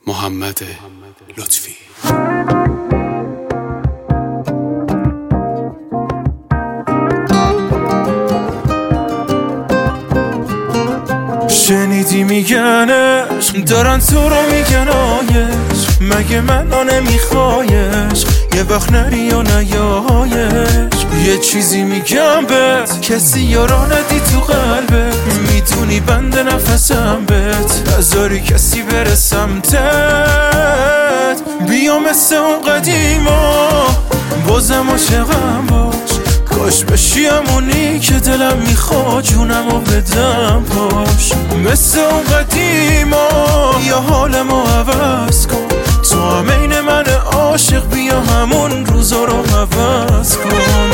محمد لطفی. شنیدی میگنش دارن تو رو میگن آیش، مگه من نمیخوایش یه وقت نری یا نیایش. یه چیزی میگم بهت کسی یارا ندی تو قلبت، میتونی بند نفسم بهت نذاری کسی بره سمتت. بیا مثل اون قدیما بازم عاشقم باش، کاش بشی همونی که دلم میخواد جونمو بدم پاش. مثل اون قدیما یا حالمو عوض کن، تو هم این من عاشق بیا همون روزا رو عوض کن.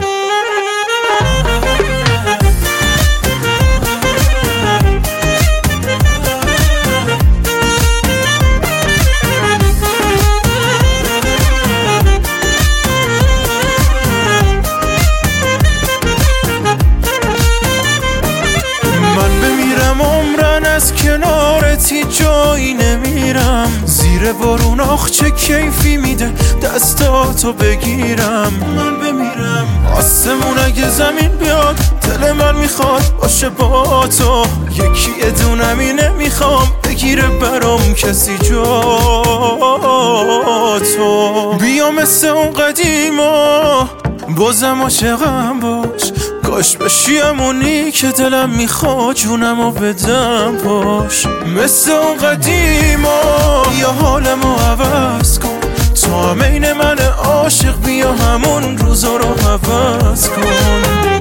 از کنارتی جایی نمیرم، زیر بارون آخ چه کیفی میده دستاتو بگیرم. من بمیرم آسمون اگه زمین بیاد، دل من میخواد باشه با تو یکی ادونمی، نمیخوام بگیره برام کسی جا تو. بیا مثل اون قدیما بازم عاشقم باش، کاش بشی همونی که دلم میخواد جونمو بدم پاش. مثل اون قدیما یا حالمو عوض کن، تو هم این من عاشق بیا همون روزا رو عوض کن.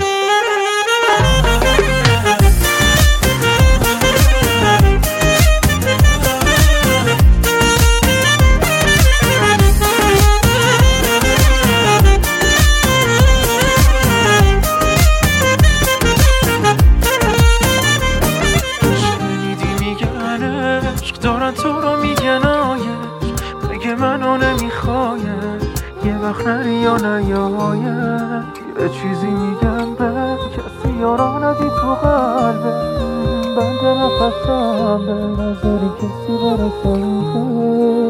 دارن تو رو میگن آیش، مگه منو نمیخوایش یه وقت نری یا نیایش. یه چیزی میگم به کسی یارا ندی تو قلبه، بند نفسم به نظری کسی برسه.